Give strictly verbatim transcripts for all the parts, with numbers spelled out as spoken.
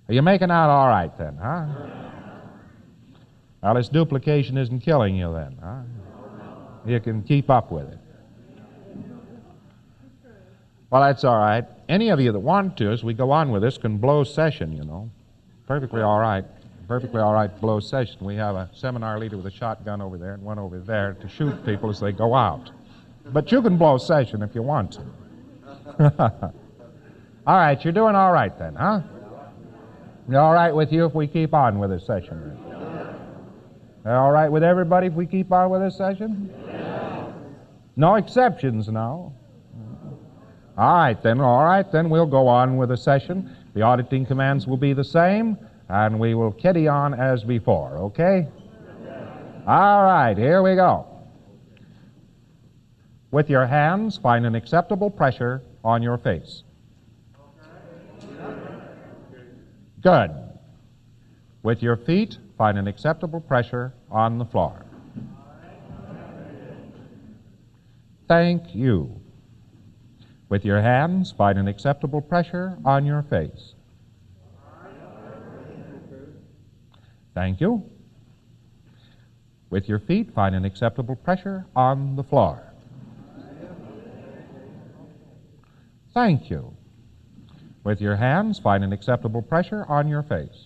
Are you making out all right then, huh? Well, this duplication isn't killing you then, huh? You can keep up with it. Well, that's all right. Any of you that want to, as we go on with this, can blow session, you know. Perfectly all right. Perfectly all right to blow session. We have a seminar leader with a shotgun over there and one over there to shoot people as they go out. But you can blow session if you want to. All right, you're doing all right then, huh? All right with you if we keep on with this session? All right with everybody if we keep on with this session? No exceptions now. All right then, all right then, we'll go on with the session. The auditing commands will be the same, and we will carry on as before, okay? All right, here we go. With your hands, find an acceptable pressure on your face. Good. With your feet, find an acceptable pressure on the floor. Thank you. With your hands, find an acceptable pressure on your face. Thank you. With your feet, find an acceptable pressure on the floor. Thank you. With your hands, find an acceptable pressure on your face.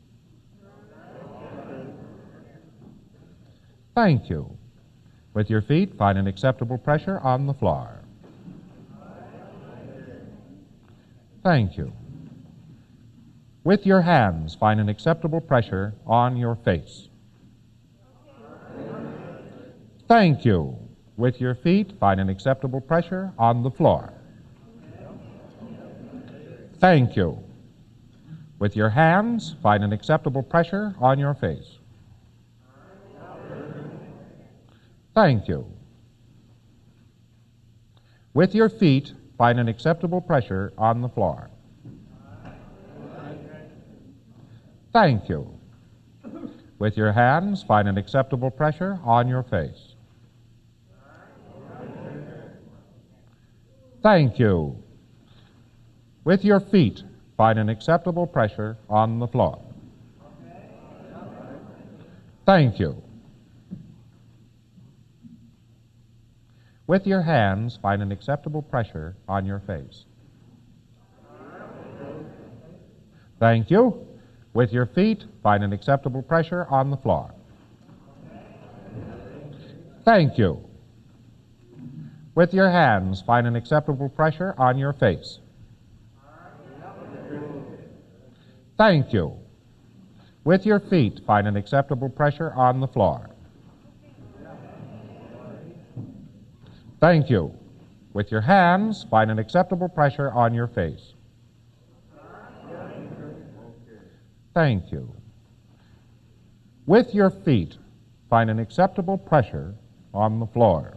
Thank you. With your feet, find an acceptable pressure on the floor. Thank you. With your hands, find an acceptable pressure on your face. Thank you. With your feet, find an acceptable pressure on the floor. Thank you. With your hands, find an acceptable pressure on your face. Thank you. With your feet, find an acceptable pressure on the floor. Thank you. With your hands, find an acceptable pressure on your face. Thank you. With your feet, find an acceptable pressure on the floor. Thank you. With your hands, find an acceptable pressure on your face. Thank you. With your feet, find an acceptable pressure on the floor. Thank you. With your hands, find an acceptable pressure on your face. Thank you. With your feet, find an acceptable pressure on the floor. Thank you. With your hands, find an acceptable pressure on your face. Thank you. With your feet, find an acceptable pressure on the floor.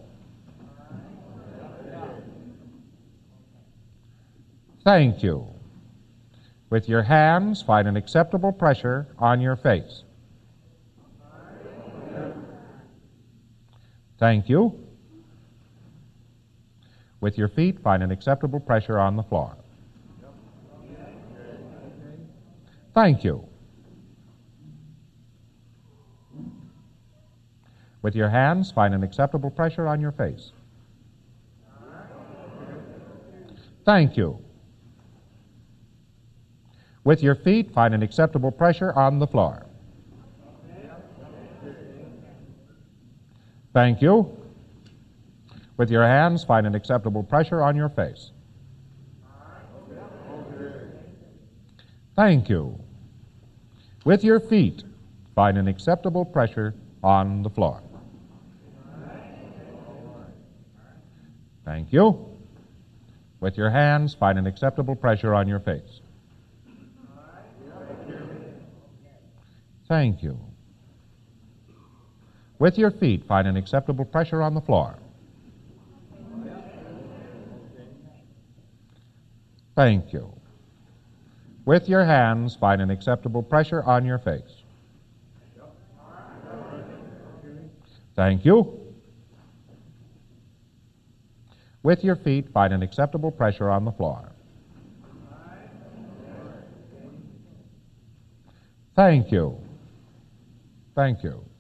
Thank you. With your hands, find an acceptable pressure on your face. Thank you. With your feet, find an acceptable pressure on the floor. Thank you. With your hands, find an acceptable pressure on your face. Thank you. With your feet, find an acceptable pressure on the floor. Thank you. With your hands, find an acceptable pressure on your face. Thank you. With your feet, find an acceptable pressure on the floor. Thank you. With your hands, find an acceptable pressure on your face. Thank you. With your feet, find an acceptable pressure on the floor. Thank you. With your hands, find an acceptable pressure on your face. Thank you. With your feet, find an acceptable pressure on the floor. Thank you. Thank you.